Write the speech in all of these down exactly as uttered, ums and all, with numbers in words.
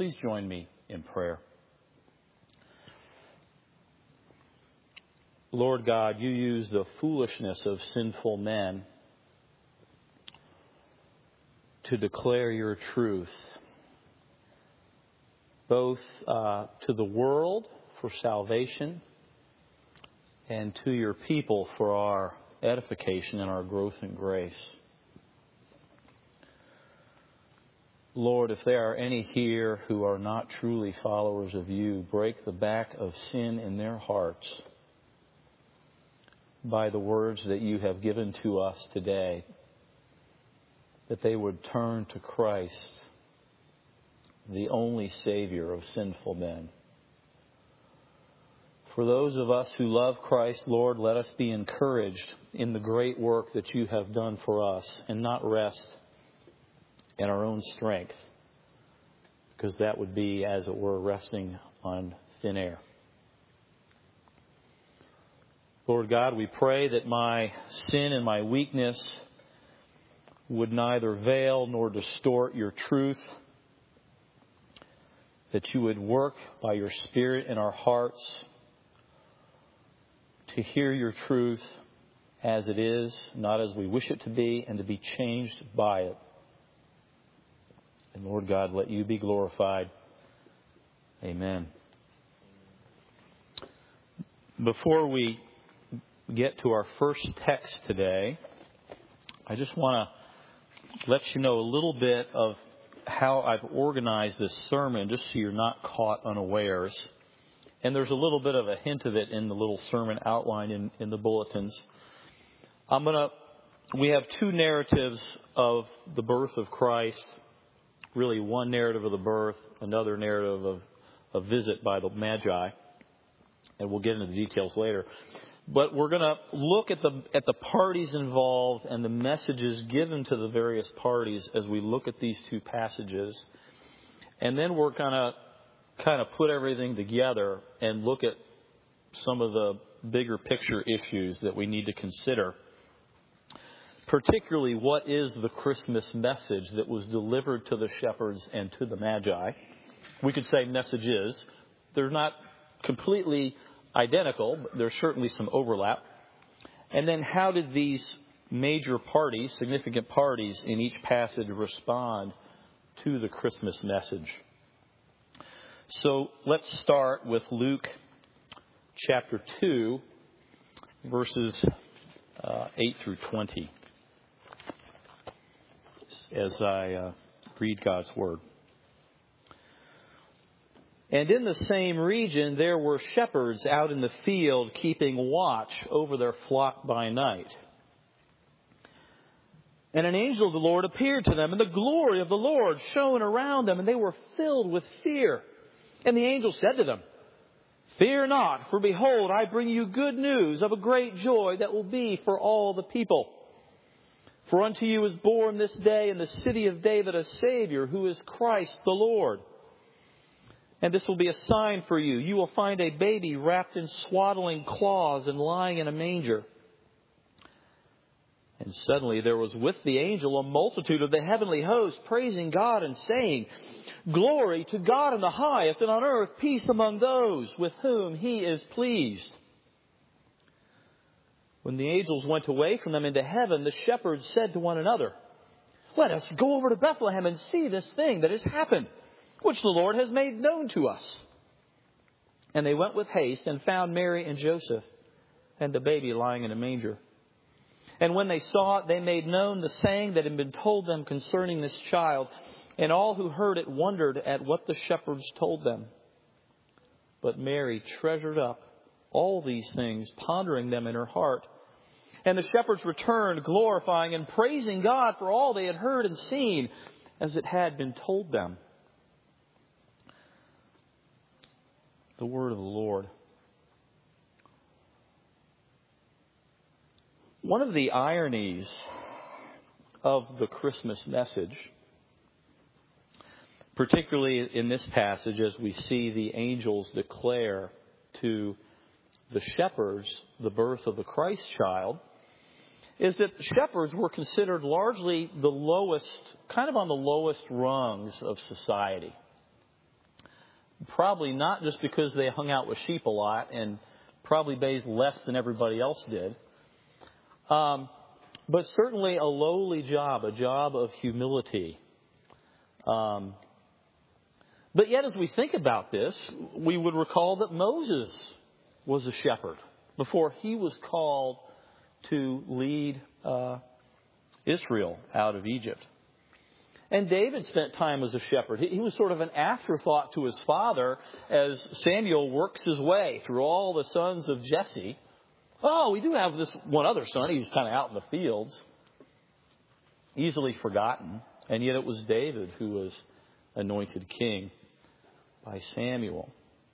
please join me in prayer. Lord God, you use the foolishness of sinful men to declare your truth, both uh, to the world for salvation and to your people for our edification and our growth in grace. Lord, if there are any here who are not truly followers of you, break the back of sin in their hearts by the words that you have given to us today, that they would turn to Christ, the only Savior of sinful men. For those of us who love Christ, Lord, let us be encouraged in the great work that you have done for us and not rest in our own strength, because that would be, as it were, resting on thin air. Lord God, we pray that my sin and my weakness would neither veil nor distort your truth, that you would work by your Spirit in our hearts to hear your truth as it is, not as we wish it to be, and to be changed by it. And Lord God, let you be glorified. Amen. Before we get to our first text today, I just want to let you know a little bit of how I've organized this sermon, just so you're not caught unawares. And there's a little bit of a hint of it in the little sermon outline in, in the bulletins. I'm gonna. We have two narratives of the birth of Christ. Really, one narrative of the birth, another narrative of a visit by the Magi, and we'll get into the details later. But we're going to look at the at the parties involved and the messages given to the various parties as we look at these two passages. And then we're going to kind of put everything together and look at some of the bigger picture issues that we need to consider. Particularly, what is the Christmas message that was delivered to the shepherds and to the Magi? We could say messages. They're not completely identical, but there's certainly some overlap. And then how did these major parties, significant parties in each passage respond to the Christmas message? So let's start with Luke chapter two, verses uh, eight through twenty, as I uh, read God's Word. And in the same region there were shepherds out in the field keeping watch over their flock by night. And an angel of the Lord appeared to them, and the glory of the Lord shone around them, and they were filled with fear. And the angel said to them, "Fear not, for behold, I bring you good news of a great joy that will be for all the people. For unto you is born this day in the city of David a Savior, who is Christ the Lord. And this will be a sign for you. You will find a baby wrapped in swaddling cloths and lying in a manger." And suddenly there was with the angel a multitude of the heavenly host, praising God and saying, "Glory to God in the highest, and on earth peace among those with whom he is pleased." When the angels went away from them into heaven, the shepherds said to one another, "Let us go over to Bethlehem and see this thing that has happened, which the Lord has made known to us." And they went with haste and found Mary and Joseph and the baby lying in a manger. And when they saw it, they made known the saying that had been told them concerning this child. And all who heard it wondered at what the shepherds told them. But Mary treasured up all these things, pondering them in her heart. And the shepherds returned, glorifying and praising God for all they had heard and seen, as it had been told them. The word of the Lord. One of the ironies of the Christmas message, particularly in this passage as we see the angels declare to the shepherds the birth of the Christ child, is that shepherds were considered largely the lowest, kind of on the lowest rungs of society. Probably not just because they hung out with sheep a lot and probably bathed less than everybody else did. Um, but certainly a lowly job, a job of humility. Um, but yet as we think about this, we would recall that Moses was a shepherd before he was called to lead uh, Israel out of Egypt. And David spent time as a shepherd. He was sort of an afterthought to his father as Samuel works his way through all the sons of Jesse. Oh, we do have this one other son. He's kind of out in the fields. Easily forgotten. And yet it was David who was anointed king by Samuel.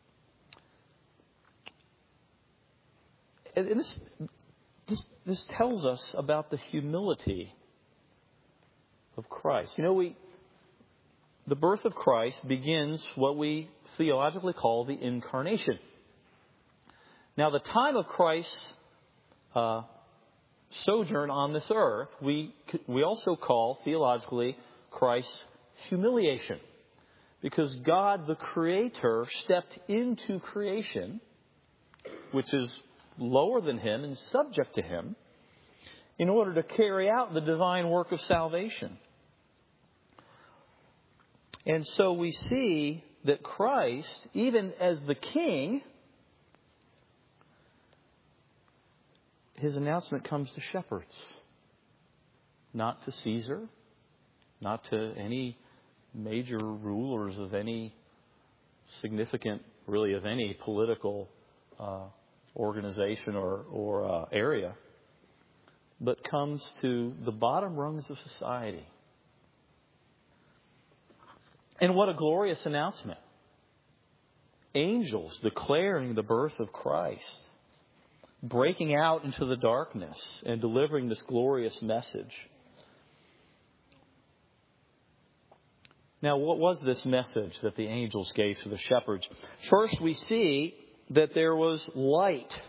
And this, this, this tells us about the humility of Christ. You know, we the birth of Christ begins what we theologically call the incarnation. Now, the time of Christ's uh, sojourn on this earth, we we also call theologically Christ's humiliation, because God, the Creator, stepped into creation, which is lower than Him and subject to Him, in order to carry out the divine work of salvation. And so we see that Christ, even as the King, His announcement comes to shepherds, not to Caesar, not to any major rulers of any significant, really of any political uh, organization or, or uh, area, but comes to the bottom rungs of society. And what a glorious announcement. Angels declaring the birth of Christ, breaking out into the darkness and delivering this glorious message. Now, what was this message that the angels gave to the shepherds? First, we see that there was light,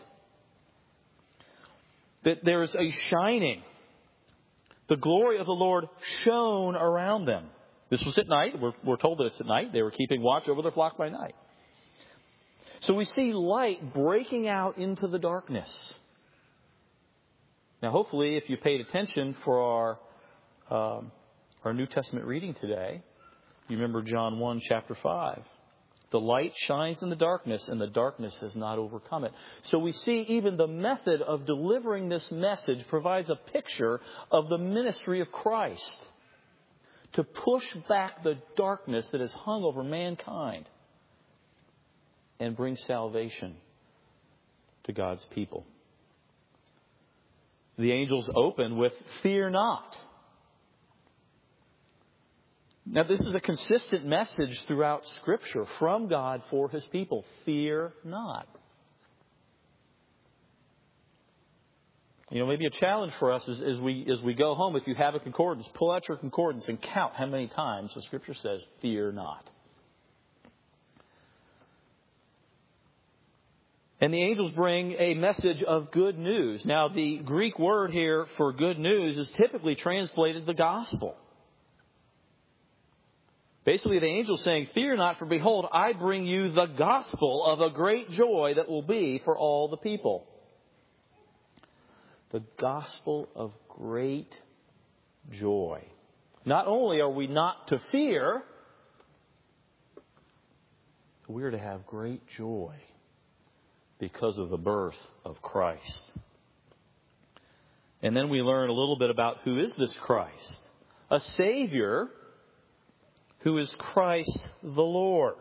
that there is a shining. The glory of the Lord shone around them. This was at night. We're, we're told that it's at night. They were keeping watch over their flock by night. So we see light breaking out into the darkness. Now, hopefully, if you paid attention for our um, our New Testament reading today, you remember John one, chapter five. The light shines in the darkness, and the darkness has not overcome it. So we see even the method of delivering this message provides a picture of the ministry of Christ, to push back the darkness that has hung over mankind and bring salvation to God's people. The angels open with, "Fear not." Now, this is a consistent message throughout Scripture from God for His people. Fear not. You know, maybe a challenge for us is as we as we go home, if you have a concordance, pull out your concordance and count how many times the Scripture says, "Fear not." And the angels bring a message of good news. Now, the Greek word here for good news is typically translated the gospel. Basically, the angels saying, "Fear not, for behold, I bring you the gospel of a great joy that will be for all the people." The gospel of great joy. Not only are we not to fear, we are to have great joy because of the birth of Christ. And then we learn a little bit about who is this Christ. A Savior who is Christ the Lord.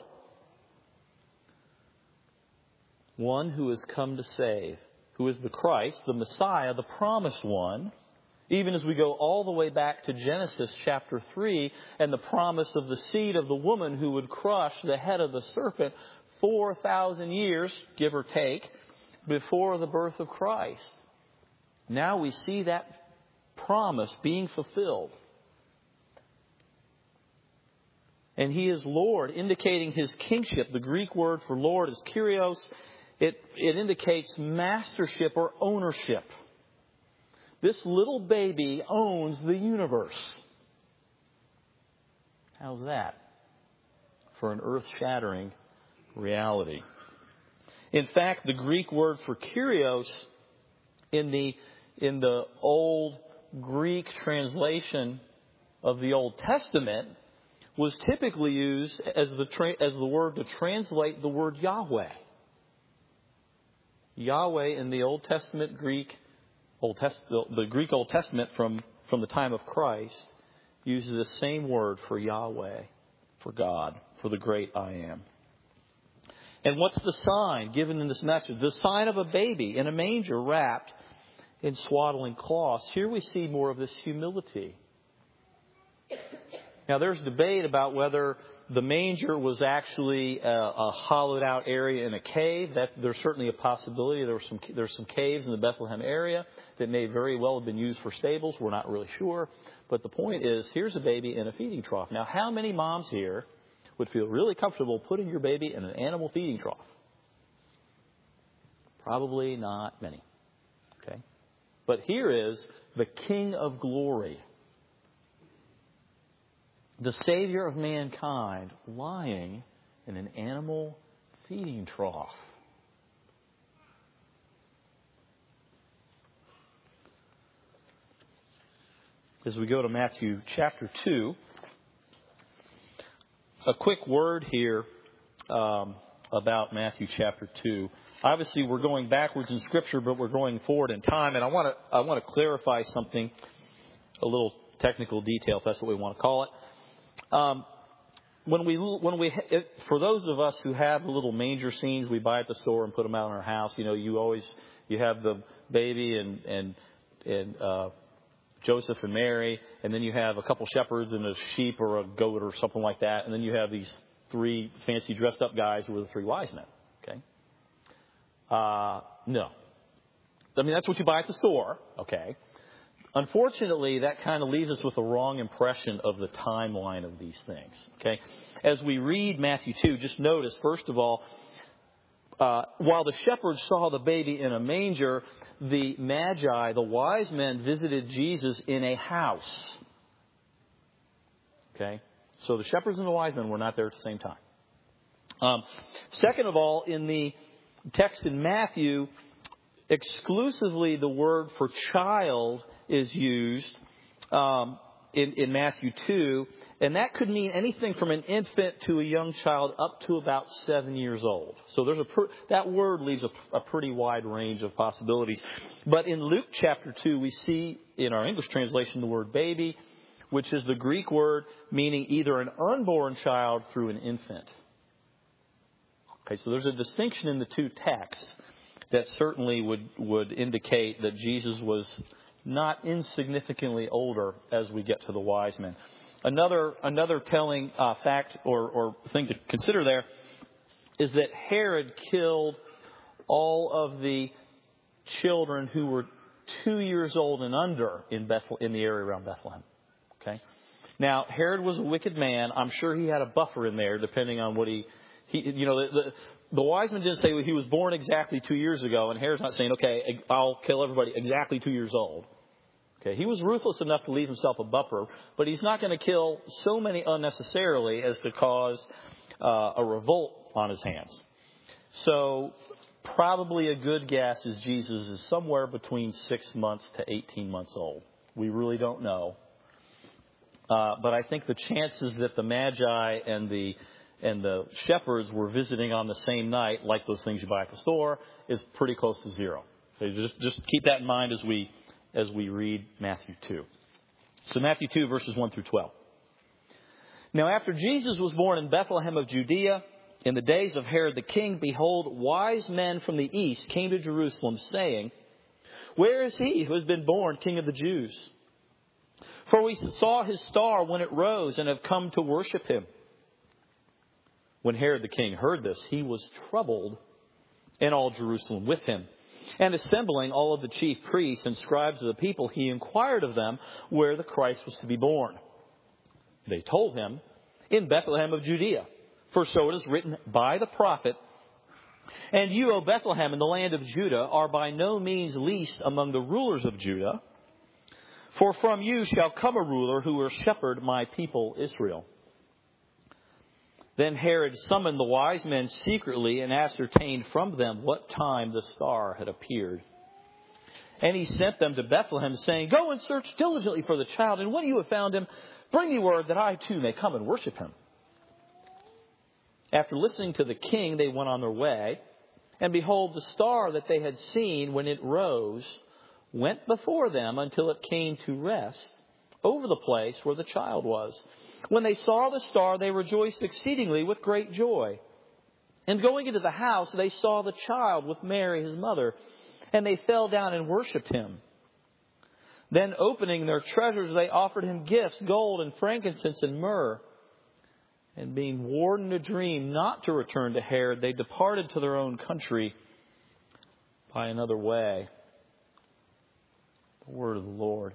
One who has come to save. Who is the Christ, the Messiah, the promised one. Even as we go all the way back to Genesis chapter three and the promise of the seed of the woman who would crush the head of the serpent four thousand years, give or take, before the birth of Christ. Now we see that promise being fulfilled. And He is Lord, indicating His kingship. The Greek word for Lord is Kyrios. It, it indicates mastership or ownership. This little baby owns the universe. How's that for an earth-shattering reality. In fact, the Greek word for Kyrios in the in the old Greek translation of the Old Testament was typically used as the tra- as the word to translate the word Yahweh. Yahweh in the Old Testament Greek, Old Test- the Greek Old Testament from, from the time of Christ uses the same word for Yahweh, for God, for the great I am. And what's the sign given in this message? The sign of a baby in a manger wrapped in swaddling cloths. Here we see more of this humility. Now, there's debate about whether the manger was actually a, a hollowed out area in a cave. That there's certainly a possibility. There were some there's some caves in the Bethlehem area that may very well have been used for stables. We're not really sure. But the point is, here's a baby in a feeding trough. Now, how many moms here would feel really comfortable putting your baby in an animal feeding trough? Probably not many. Okay? But here is the King of Glory, the Savior of mankind, lying in an animal feeding trough. As we go to Matthew chapter two, a quick word here um, about Matthew chapter two. Obviously, we're going backwards in Scripture, but we're going forward in time. And I want to I want to clarify something, a little technical detail, if that's what we want to call it. Um, when we, when we, if, for those of us who have the little manger scenes we buy at the store and put them out in our house, you know, you always, you have the baby and, and, and, uh, Joseph and Mary, and then you have a couple shepherds and a sheep or a goat or something like that, and then you have these three fancy dressed up guys who are the three wise men. Okay? Uh, no. I mean, that's what you buy at the store. Okay? Unfortunately, that kind of leaves us with the wrong impression of the timeline of these things. Okay, as we read Matthew two, just notice, first of all, uh, while the shepherds saw the baby in a manger, the Magi, the wise men, visited Jesus in a house. Okay, so the shepherds and the wise men were not there at the same time. Um, second of all, in the text in Matthew, exclusively the word for child is used um, in, in Matthew two, and that could mean anything from an infant to a young child up to about seven years old. So there's a per, that word leaves a, a pretty wide range of possibilities. But in Luke chapter two, we see in our English translation the word baby, which is the Greek word meaning either an unborn child through an infant. Okay, so there's a distinction in the two texts that certainly would, would indicate that Jesus was not insignificantly older as we get to the wise men. Another another telling uh, fact or, or thing to consider there is that Herod killed all of the children who were two years old and under in Bethel, in the area around Bethlehem. Okay. Now Herod was a wicked man. I'm sure he had a buffer in there, depending on what he he you know the. the The wise men didn't say he was born exactly two years ago, and Herod's not saying, okay, I'll kill everybody exactly two years old. Okay, he was ruthless enough to leave himself a buffer, but he's not going to kill so many unnecessarily as to cause uh, a revolt on his hands. So probably a good guess is Jesus is somewhere between six months to eighteen months old. We really don't know. Uh, but I think the chances that the Magi and the and the shepherds were visiting on the same night, like those things you buy at the store, is pretty close to zero. So just, just keep that in mind as we as we read Matthew two. So Matthew two, verses one through twelve. Now after Jesus was born in Bethlehem of Judea, in the days of Herod the king, behold, wise men from the east came to Jerusalem, saying, Where is he who has been born King of the Jews? For we saw his star when it rose and have come to worship him. When Herod the king heard this, he was troubled, and all Jerusalem with him. And assembling all of the chief priests and scribes of the people, he inquired of them where the Christ was to be born. They told him, In Bethlehem of Judea. For so it is written by the prophet, And you, O Bethlehem, in the land of Judah, are by no means least among the rulers of Judah. For from you shall come a ruler who will shepherd my people Israel. Then Herod summoned the wise men secretly and ascertained from them what time the star had appeared. And he sent them to Bethlehem, saying, Go and search diligently for the child, and when you have found him, bring me word that I too may come and worship him. After listening to the king, they went on their way. And behold, the star that they had seen when it rose went before them until it came to rest over the place where the child was. When they saw the star, they rejoiced exceedingly with great joy. And going into the house, they saw the child with Mary, his mother, and they fell down and worshipped him. Then opening their treasures, they offered him gifts, gold and frankincense and myrrh. And being warned in a dream not to return to Herod, they departed to their own country by another way. The word of the Lord.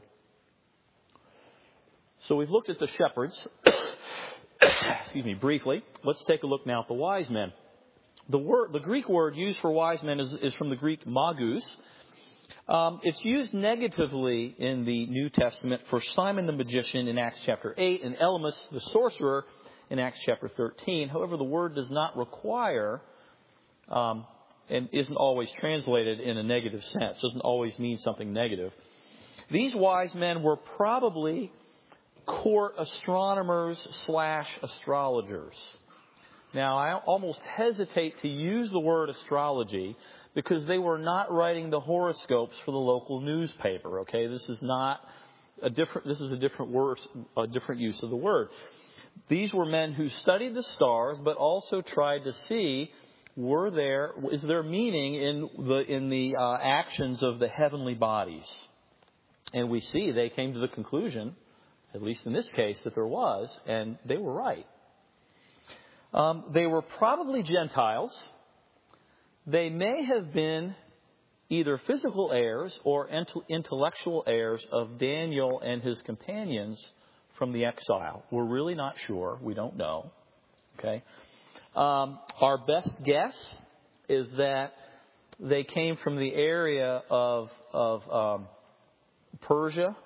So we've looked at the shepherds, excuse me, briefly. Let's take a look now at the wise men. The word, the Greek word used for wise men is, is from the Greek magus. Um, it's used negatively in the New Testament for Simon the magician in Acts chapter eight and Elymas the sorcerer in Acts chapter thirteen. However, the word does not require um, and isn't always translated in a negative sense. Doesn't always mean something negative. These wise men were probably court astronomers slash astrologers. Now, I almost hesitate to use the word astrology because they were not writing the horoscopes for the local newspaper. Okay, this is not a different. This is a different word, a different use of the word. These were men who studied the stars, but also tried to see were there is there meaning in the in the uh, actions of the heavenly bodies, and we see they came to the conclusion, at least in this case, that there was, and they were right. Um, they were probably Gentiles. They may have been either physical heirs or intellectual heirs of Daniel and his companions from the exile. We're really not sure. We don't know. Okay. Um, our best guess is that they came from the area of of um, Persia.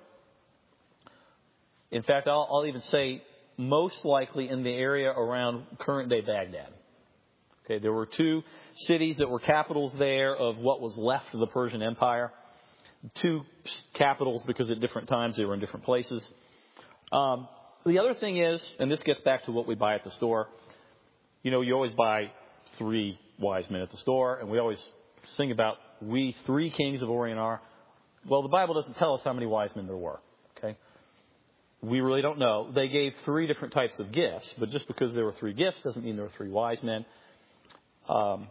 In fact, I'll, I'll even say most likely in the area around current-day Baghdad. Okay, there were two cities that were capitals there of what was left of the Persian Empire. Two capitals because at different times they were in different places. Um, the other thing is, and this gets back to what we buy at the store, you know, you always buy three wise men at the store, and we always sing about we three kings of Orient are. Well, the Bible doesn't tell us how many wise men there were. Okay. We really don't know. They gave three different types of gifts, but just because there were three gifts doesn't mean there were three wise men. Um,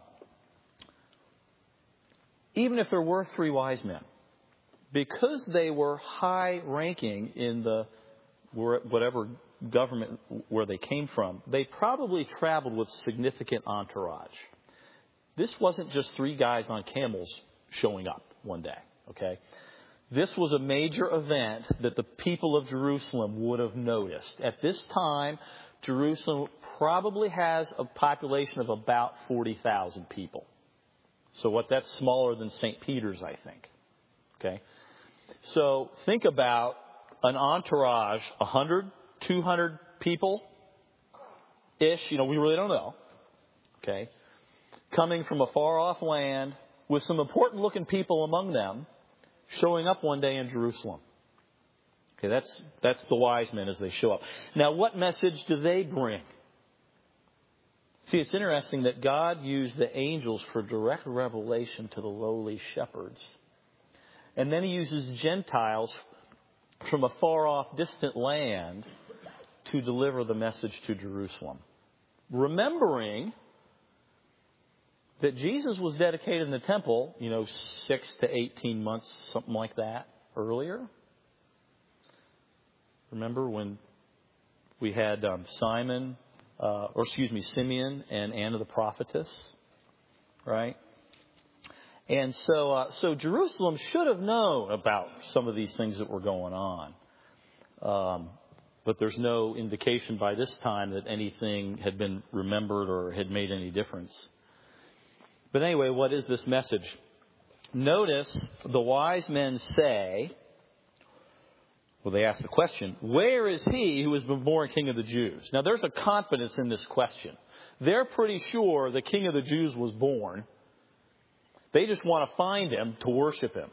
even if there were three wise men, because they were high-ranking in the whatever government where they came from, they probably traveled with significant entourage. This wasn't just three guys on camels showing up one day, okay? This was a major event that the people of Jerusalem would have noticed. At this time, Jerusalem probably has a population of about forty thousand people. So what that's smaller than Saint Peter's, I think. Okay? So think about an entourage, one hundred, two hundred people-ish, you know, we really don't know. Okay? Coming from a far-off land with some important-looking people among them, showing up one day in Jerusalem. Okay, that's that's the wise men as they show up. Now, what message do they bring? See, it's interesting that God used the angels for direct revelation to the lowly shepherds. And then he uses Gentiles from a far-off, distant land to deliver the message to Jerusalem. Remembering that Jesus was dedicated in the temple, you know, six to eighteen months, something like that, earlier. Remember when we had um, Simon, uh, or excuse me, Simeon and Anna the prophetess, right? And so, uh, so Jerusalem should have known about some of these things that were going on. Um, but there's no indication by this time that anything had been remembered or had made any difference. But anyway, what is this message? Notice the wise men say, Well, they ask the question, where is he who has been born King of the Jews? Now, there's a confidence in this question. They're pretty sure the King of the Jews was born. They just want to find him to worship him.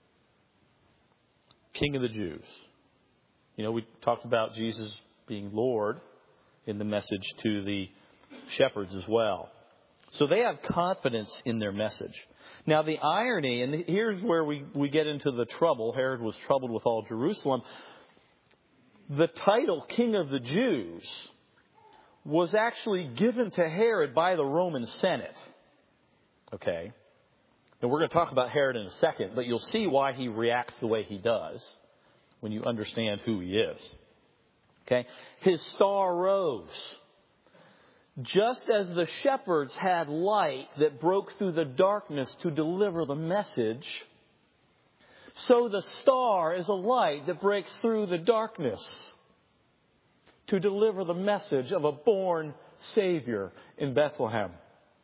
King of the Jews. You know, we talked about Jesus being Lord in the message to the shepherds as well. So they have confidence in their message. Now the irony, and here's where we, we get into the trouble. Herod was troubled with all Jerusalem. The title King of the Jews was actually given to Herod by the Roman Senate. Okay. Now we're going to talk about Herod in a second, but you'll see why he reacts the way he does when you understand who he is. Okay. His star rose. Just as the shepherds had light that broke through the darkness to deliver the message, so the star is a light that breaks through the darkness to deliver the message of a born Savior in Bethlehem.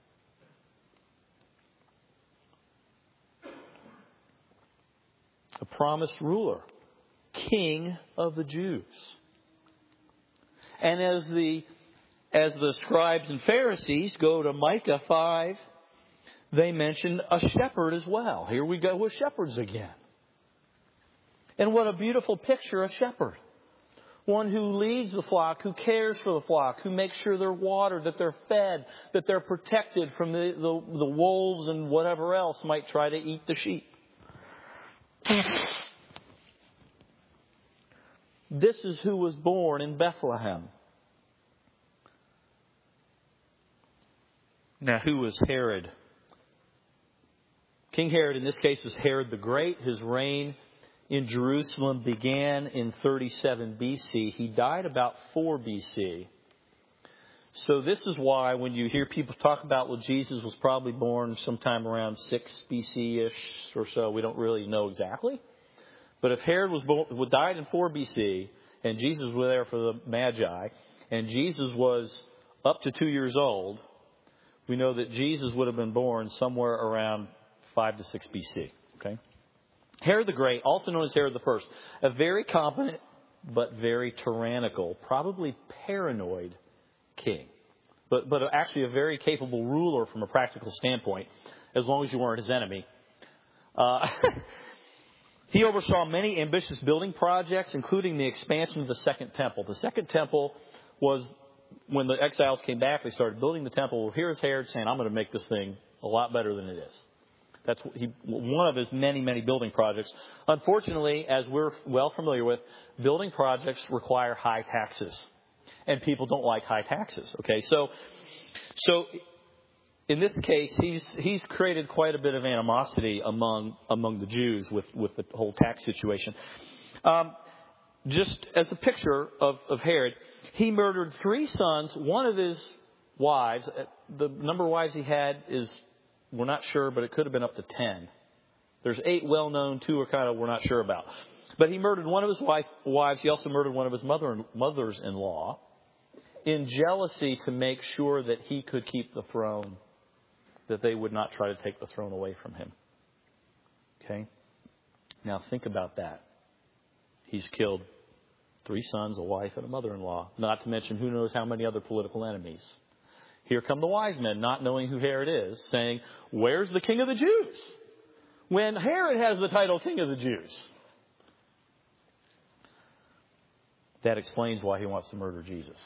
A promised ruler, King of the Jews. And as the As the scribes and Pharisees go to Micah five, they mention a shepherd as well. Here we go with shepherds again. And what a beautiful picture, a shepherd. One who leads the flock, who cares for the flock, who makes sure they're watered, that they're fed, that they're protected from the, the, the wolves and whatever else might try to eat the sheep. This is who was born in Bethlehem. Now, who was Herod? King Herod, in this case, is Herod the Great. His reign in Jerusalem began in thirty-seven B C. He died about four B C. So this is why when you hear people talk about, well, Jesus was probably born sometime around six B C-ish or so, we don't really know exactly. But if Herod was born, died in four B C, and Jesus was there for the Magi, and Jesus was up to two years old, we know that Jesus would have been born somewhere around five to six B C. Okay? Herod the Great, also known as Herod the First, a very competent but very tyrannical, probably paranoid king. But but actually a very capable ruler from a practical standpoint, as long as you weren't his enemy. Uh, he oversaw many ambitious building projects, including the expansion of the Second Temple. The Second Temple was, when the exiles came back, they started building the temple. Well, here's Herod saying, I'm going to make this thing a lot better than it is. That's he, one of his many, many building projects. Unfortunately, as we're well familiar with, building projects require high taxes. And people don't like high taxes. Okay, so so in this case, he's he's created quite a bit of animosity among among the Jews with, with the whole tax situation. Um, just as a picture of, of Herod, he murdered three sons. One of his wives, the number of wives he had is, we're not sure, but it could have been up to ten. There's eight well-known, two are kind of we're not sure about. But he murdered one of his wife, wives. He also murdered one of his mother mothers-in-law in jealousy to make sure that he could keep the throne, that they would not try to take the throne away from him. Okay? Now think about that. He's killed three sons, a wife, and a mother-in-law. Not to mention who knows how many other political enemies. Here come the wise men, not knowing who Herod is, saying, where's the King of the Jews? When Herod has the title King of the Jews. That explains why he wants to murder Jesus.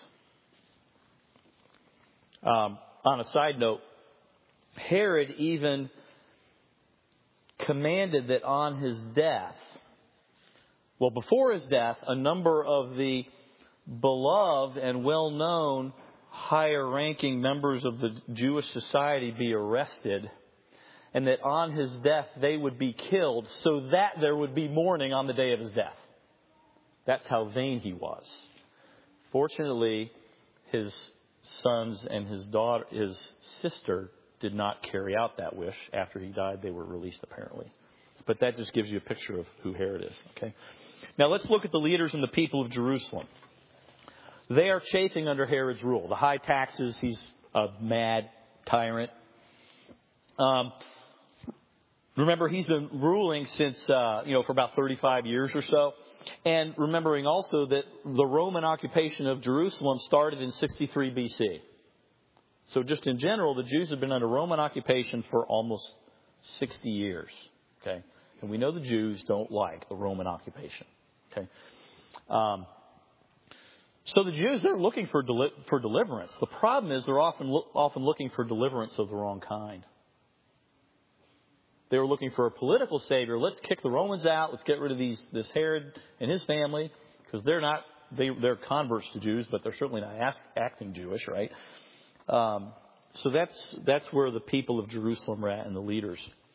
Um, on a side note, Herod even commanded that on his death, well, before his death, a number of the beloved and well-known higher-ranking members of the Jewish society be arrested, and that on his death they would be killed so that there would be mourning on the day of his death. That's how vain he was. Fortunately, his sons and his daughter, his sister, did not carry out that wish. After he died, they were released, apparently. But that just gives you a picture of who Herod is. Okay. Now let's look at the leaders and the people of Jerusalem. They are chafing under Herod's rule. The high taxes, he's a mad tyrant. Um, remember, he's been ruling since, uh, you know, for about thirty-five years or so. And remembering also that the Roman occupation of Jerusalem started in sixty-three B C. So just in general, the Jews have been under Roman occupation for almost sixty years. Okay, and we know the Jews don't like the Roman occupation. Okay, um, so the Jews, they're looking for deli- for deliverance. The problem is they're often lo- often looking for deliverance of the wrong kind. They were looking for a political savior. Let's kick the Romans out. Let's get rid of these this Herod and his family, because they're not they they're converts to Jews, but they're certainly not ask, acting Jewish, right? Um, so that's that's where the people of Jerusalem are at and the leaders.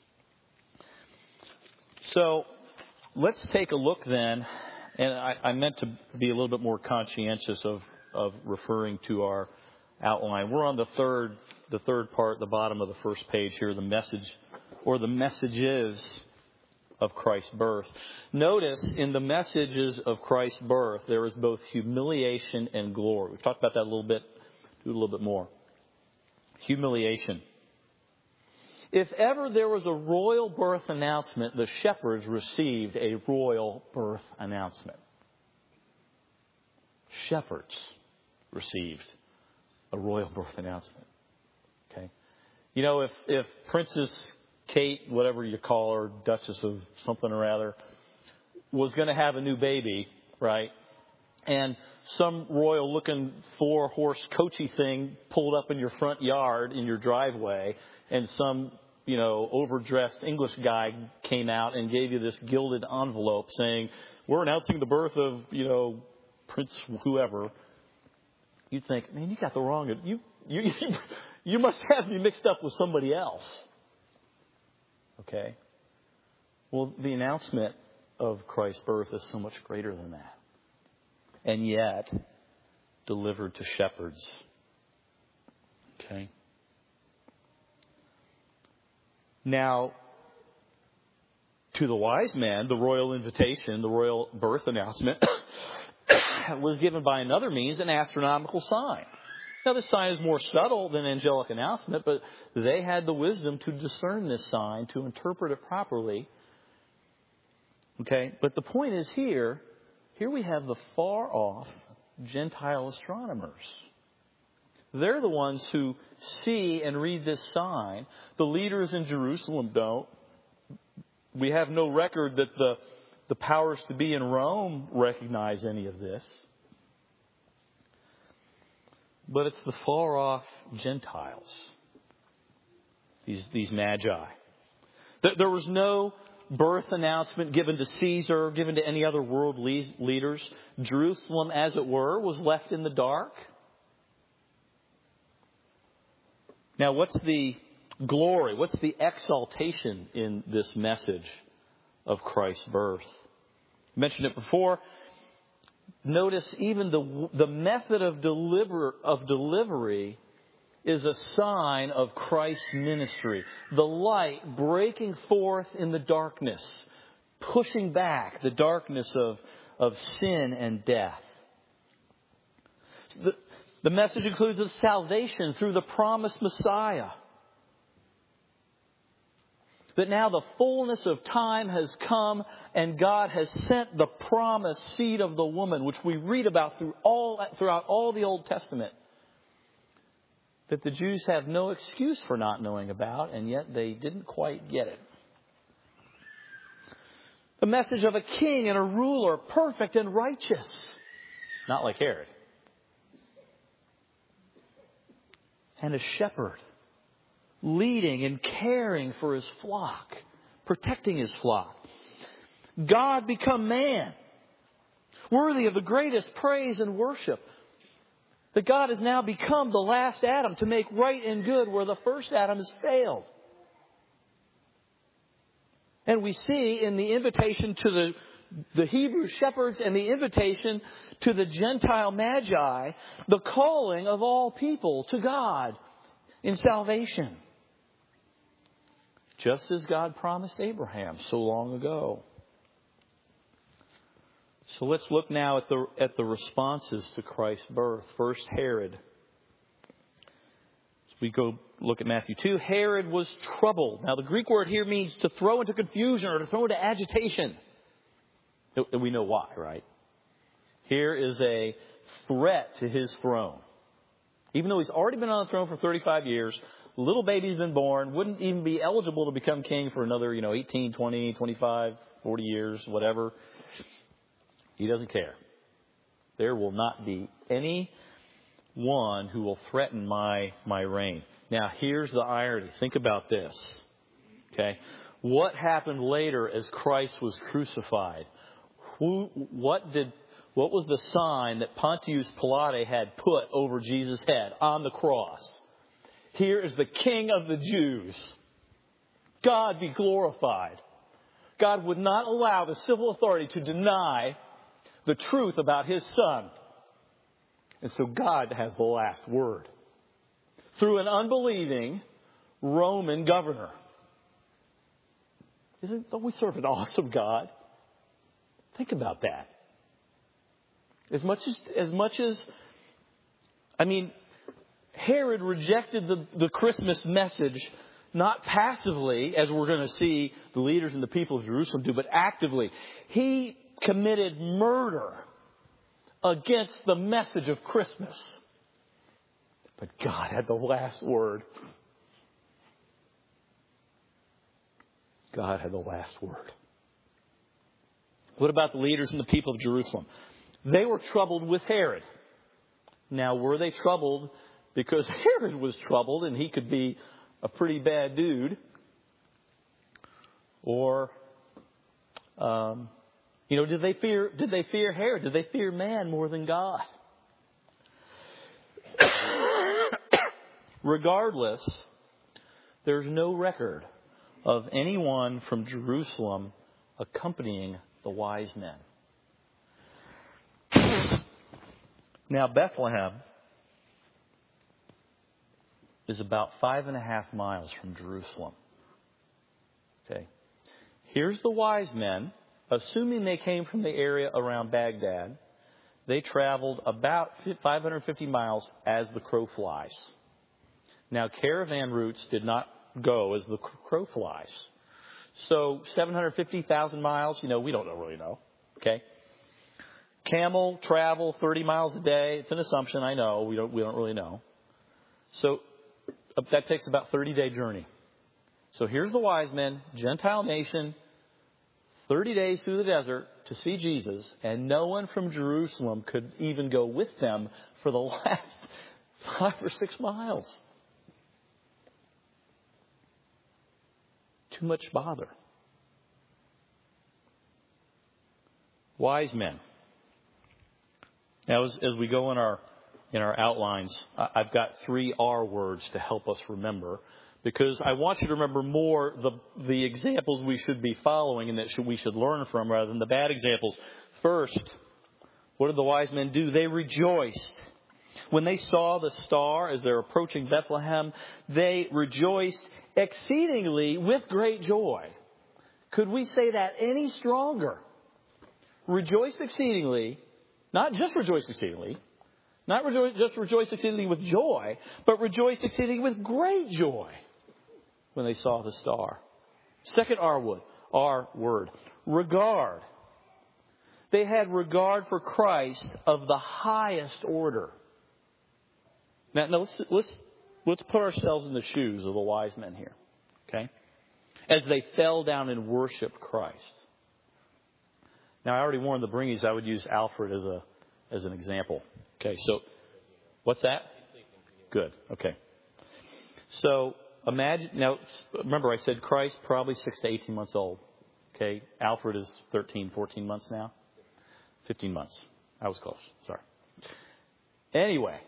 So let's take a look then, and I, I meant to be a little bit more conscientious of of referring to our outline. We're on the third the third part, the bottom of the first page here, the message. Or the messages of Christ's birth. Notice in the messages of Christ's birth, there is both humiliation and glory. We've talked about that a little bit, do a little bit more. Humiliation. If ever there was a royal birth announcement, the shepherds received a royal birth announcement. Shepherds received a royal birth announcement. Okay. You know, if, if Princess Kate, whatever you call her, Duchess of something or other, was going to have a new baby, right? And some royal-looking four-horse coachy thing pulled up in your front yard, in your driveway, and some, you know, overdressed English guy came out and gave you this gilded envelope saying, we're announcing the birth of, you know, Prince whoever. You'd think, man, you got the wrong, you, you, you must have me mixed up with somebody else. Okay. Well, the announcement of Christ's birth is so much greater than that. And yet, delivered to shepherds. Okay. Now, to the wise man, the royal invitation, the royal birth announcement, was given by another means, an astronomical sign. Now, this sign is more subtle than angelic announcement, but they had the wisdom to discern this sign, to interpret it properly. Okay, but the point is here, here we have the far off Gentile astronomers. They're the ones who see and read this sign. The leaders in Jerusalem don't. We have no record that the, the powers to be in Rome recognize any of this. But it's the far off Gentiles, these, these magi. There was no birth announcement given to Caesar, given to any other world leaders. Jerusalem, as it were, was left in the dark. Now, what's the glory? What's the exaltation in this message of Christ's birth? I mentioned it before. Notice even the the method of deliver of delivery is a sign of Christ's ministry. The light breaking forth in the darkness, pushing back the darkness of, of sin and death. The, the message includes of salvation through the promised Messiah. That now the fullness of time has come and God has sent the promised seed of the woman, which we read about through all, throughout all the Old Testament, that the Jews have no excuse for not knowing about, and yet they didn't quite get it. The message of a king and a ruler, perfect and righteous, not like Herod. And a shepherd, leading and caring for his flock, protecting his flock. God become man, worthy of the greatest praise and worship. That God has now become the last Adam to make right and good where the first Adam has failed. And we see in the invitation to the, the Hebrew shepherds and the invitation to the Gentile magi, the calling of all people to God in salvation. Just as God promised Abraham so long ago. So let's look now at the at the responses to Christ's birth. First, Herod. As we go look at Matthew two, Herod was troubled. Now, the Greek word here means to throw into confusion or to throw into agitation. And we know why, right? Here is a threat to his throne. Even though he's already been on the throne for thirty-five years, little baby's been born, wouldn't even be eligible to become king for another, you know, eighteen, twenty, twenty-five, forty years, whatever. He doesn't care. There will not be any one who will threaten my, my reign. Now, here's the irony. Think about this. Okay. What happened later as Christ was crucified? Who, what did, what was the sign that Pontius Pilate had put over Jesus' head on the cross? Here is the King of the Jews. God be glorified. God would not allow the civil authority to deny the truth about his son. And so God has the last word through an unbelieving Roman governor. Isn't, don't we serve an awesome God? Think about that. As much as, as much as, I mean, Herod rejected the, the Christmas message, not passively, as we're going to see the leaders and the people of Jerusalem do, but actively. He committed murder against the message of Christmas. But God had the last word. God had the last word. What about the leaders and the people of Jerusalem? They were troubled with Herod. Now, were they troubled because Herod was troubled and he could be a pretty bad dude? Or, um, you know, did they fear, did they fear Herod? Did they fear man more than God? Regardless, there's no record of anyone from Jerusalem accompanying the wise men. Now, Bethlehem is about five and a half miles from Jerusalem. Okay. Here's the wise men, assuming they came from the area around Baghdad. They traveled about five hundred fifty miles as the crow flies. Now, caravan routes did not go as the crow flies. So, seven hundred fifty thousand miles, you know, we don't really know. Okay. Camel travel thirty miles a day. It's an assumption, I know. We don't, we don't really know. So, that takes about thirty day journey. So here's the wise men, Gentile nation, thirty days through the desert to see Jesus, and no one from Jerusalem could even go with them for the last five or six miles. Too much bother. Wise men. Now, as, as we go in our in our outlines, I've got three R words to help us remember, because I want you to remember more the the examples we should be following and that should, we should learn from rather than the bad examples. First, what did the wise men do? They rejoiced. When they saw the star as they're approaching Bethlehem, they rejoiced exceedingly with great joy. Could we say that any stronger? Rejoice exceedingly, not just rejoice exceedingly, not rejoice, just rejoice exceedingly with joy, but rejoice exceedingly with great joy when they saw the star. Second R word, R word, regard. They had regard for Christ of the highest order. Now, now let's, let's, let's put ourselves in the shoes of the wise men here, okay? As they fell down and worshiped Christ. Now, I already warned the Bringies I would use Alfred as a as an example. Okay, so what's that? Good. Okay. So imagine now. Remember, I said Christ probably six to eighteen months old. Okay, Alfred is thirteen, fourteen months now. Fifteen months. I was close. Sorry. Anyway,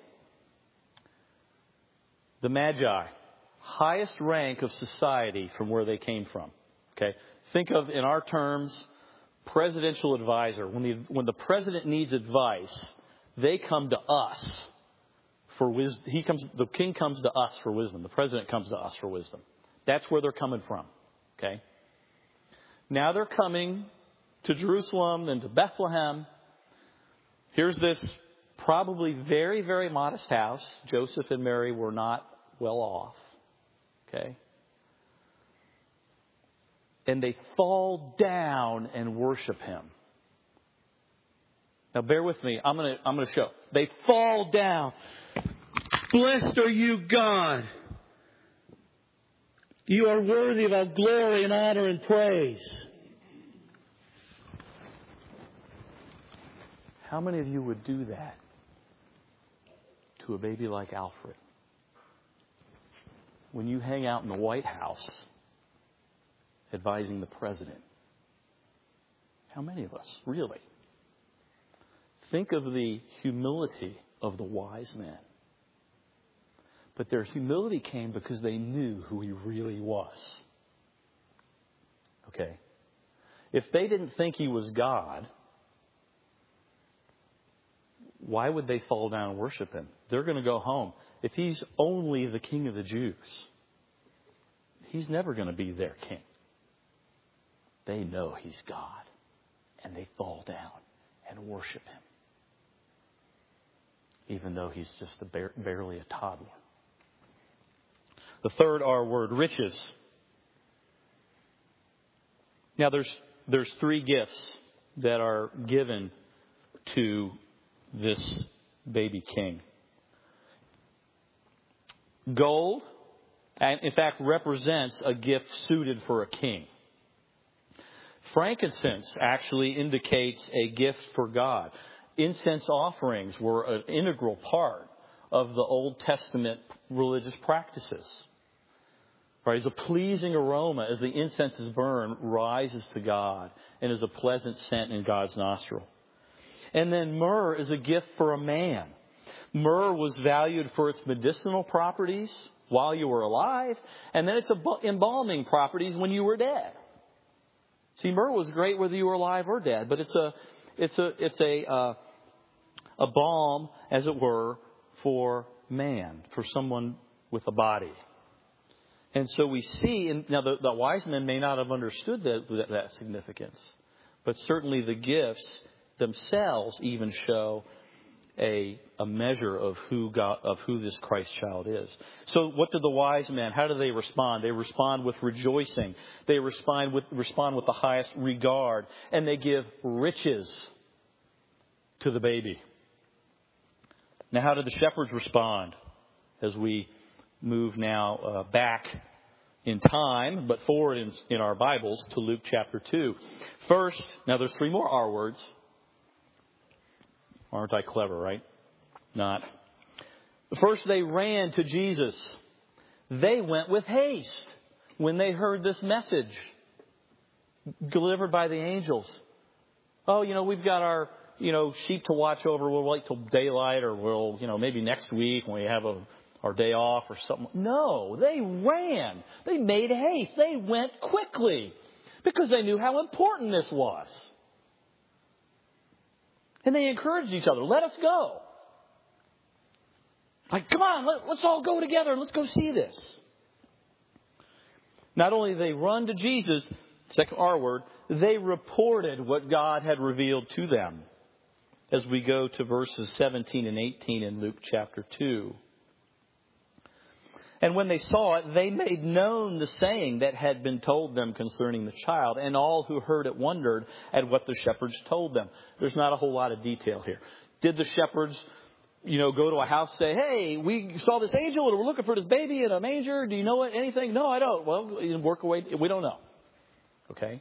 the Magi, highest rank of society from where they came from. Okay, think of in our terms. Presidential advisor. When the when the president needs advice, they come to us for wisdom. He comes. The king comes to us for wisdom. The president comes to us for wisdom. That's where they're coming from. Okay. Now they're coming to Jerusalem and to Bethlehem. Here's this probably very very modest house. Joseph and Mary were not well off. Okay. And they fall down and worship him. Now bear with me. I'm going to I'm going to show. They fall down. Blessed are you, God. You are worthy of our glory and honor and praise. How many of you would do that to a baby like Alfred? When you hang out in the White House advising the president. How many of us, really? Think of the humility of the wise men. But their humility came because they knew who he really was. Okay? If they didn't think he was God, why would they fall down and worship him? They're going to go home. If he's only the king of the Jews, he's never going to be their king. They know he's God. And they fall down and worship him. Even though he's just a bar- barely a toddler. The third R word, riches. Now there's there's three gifts that are given to this baby king. Gold, and in fact, represents a gift suited for a king. Frankincense actually indicates a gift for God. Incense offerings were an integral part of the Old Testament religious practices. Right? As a pleasing aroma as the incense is burned rises to God and is a pleasant scent in God's nostril. And then myrrh is a gift for a man. Myrrh was valued for its medicinal properties while you were alive, and then its embalming properties when you were dead. See, myrrh was great whether you were alive or dead, but it's a it's a it's a uh, a balm, as it were, for man, for someone with a body. And so we see, and now the, the wise men may not have understood that, that, that significance, but certainly the gifts themselves even show a a measure of who God, of who this Christ child is. So what do the wise men, how do they respond? They respond with rejoicing. They respond with respond with the highest regard, and they give riches to the baby. Now, how did the shepherds respond as we move now uh, back in time, but forward in, in our Bibles to Luke chapter two? First, now there's three more R words. Aren't I clever, right? Not. First, they ran to Jesus. They went with haste when they heard this message delivered by the angels. Oh, you know, we've got our, you know, sheep to watch over. We'll wait till daylight, or we'll, you know, maybe next week when we have a, our day off or something. No, they ran. They made haste. They went quickly because they knew how important this was. And they encouraged each other. Let us go. Like, come on, let, let's all go together. Let's go see this. Not only did they run to Jesus, second R word, they reported what God had revealed to them. As we go to verses seventeen and eighteen in Luke chapter two. And when they saw it, they made known the saying that had been told them concerning the child. And all who heard it wondered at what the shepherds told them. There's not a whole lot of detail here. Did the shepherds, you know, go to a house and say, hey, we saw this angel and we're looking for this baby in a manger. Do you know anything? No, I don't. Well, you work away. We don't know. Okay.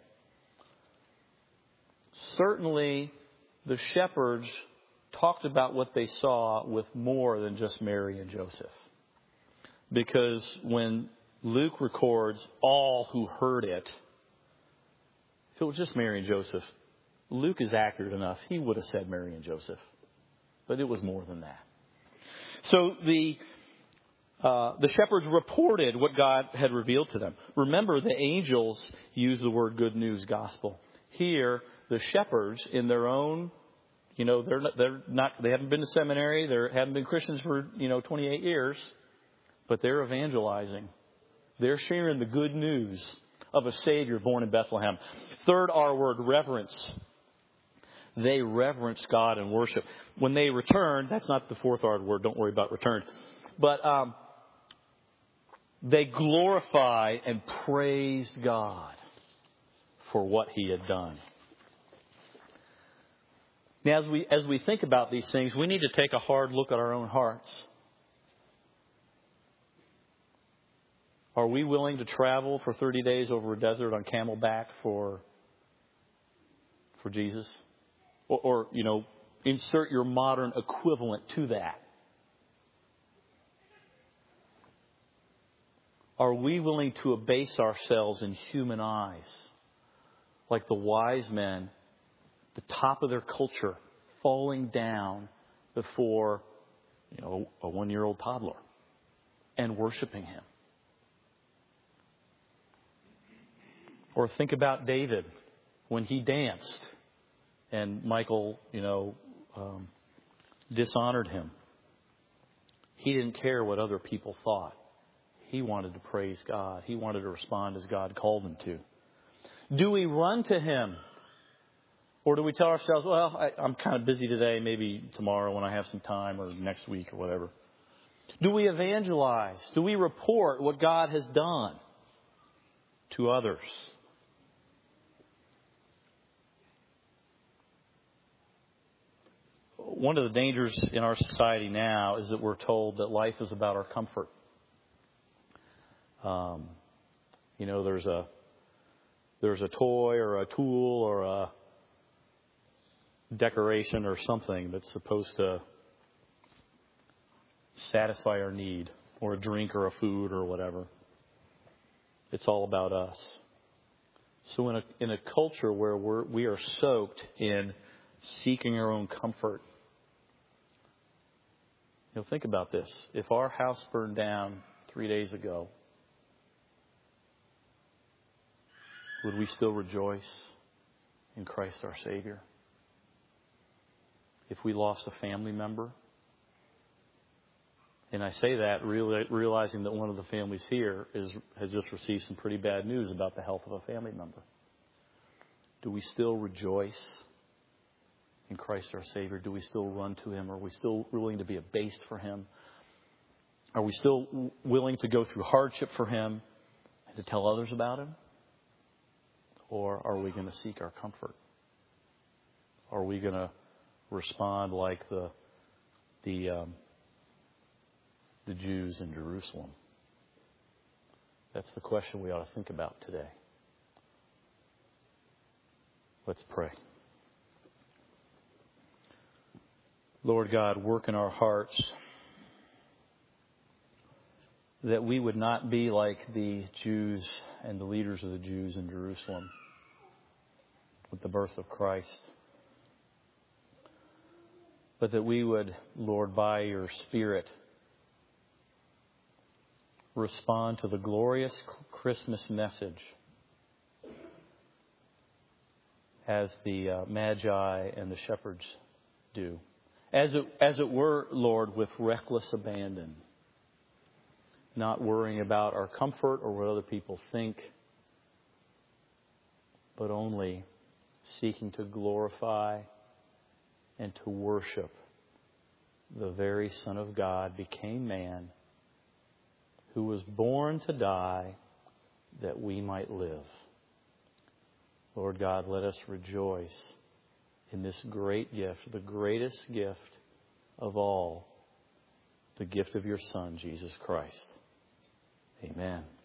Certainly, the shepherds talked about what they saw with more than just Mary and Joseph. Because when Luke records all who heard it, if it was just Mary and Joseph, Luke is accurate enough. He would have said Mary and Joseph. But it was more than that. So the uh, the shepherds reported what God had revealed to them. Remember, the angels use the word good news gospel. Here, the shepherds, in their own, you know, they're not, they're not, they haven't been to seminary, they haven't been Christians for, you know, twenty-eight years. But they're evangelizing. They're sharing the good news of a Savior born in Bethlehem. Third R word, reverence. They reverence God and worship. When they returned, that's not the fourth R word, don't worry about return. But um, they glorified and praised God for what He had done. Now, as we, as we think about these things, we need to take a hard look at our own hearts. Are we willing to travel for thirty days over a desert on camelback for, for Jesus? Or, or, you know, insert your modern equivalent to that. Are we willing to abase ourselves in human eyes? Like the wise men, the top of their culture, falling down before, you know, a one-year-old toddler and worshiping him. Or think about David when he danced and Michal, you know, um, dishonored him. He didn't care what other people thought. He wanted to praise God. He wanted to respond as God called him to. Do we run to him? Or do we tell ourselves, well, I, I'm kind of busy today, maybe tomorrow when I have some time, or next week or whatever. Do we evangelize? Do we report what God has done to others? One of the dangers in our society now is that we're told that life is about our comfort. Um, you know, there's a there's a toy or a tool or a decoration or something that's supposed to satisfy our need, or a drink or a food or whatever. It's all about us. So in a in a culture where we're we are soaked in seeking our own comfort, you know, think about this. If our house burned down three days ago, would we still rejoice in Christ our Savior? If we lost a family member, and I say that really realizing that one of the families here is has just received some pretty bad news about the health of a family member, do we still rejoice in Christ our Savior? Do we still run to Him? Are we still willing to be abased for Him? Are we still willing to go through hardship for Him and to tell others about Him? Or are we going to seek our comfort? Are we going to respond like the the um, the Jews in Jerusalem? That's the question we ought to think about today. Let's pray. Lord God, work in our hearts that we would not be like the Jews and the leaders of the Jews in Jerusalem with the birth of Christ, but that we would, Lord, by your Spirit, respond to the glorious Christmas message as the uh, Magi and the shepherds do. As it, as it were, Lord, with reckless abandon, not worrying about our comfort or what other people think, but only seeking to glorify and to worship the very Son of God became man, who was born to die that we might live. Lord God, let us rejoice in this great gift, the greatest gift of all, the gift of your Son, Jesus Christ. Amen.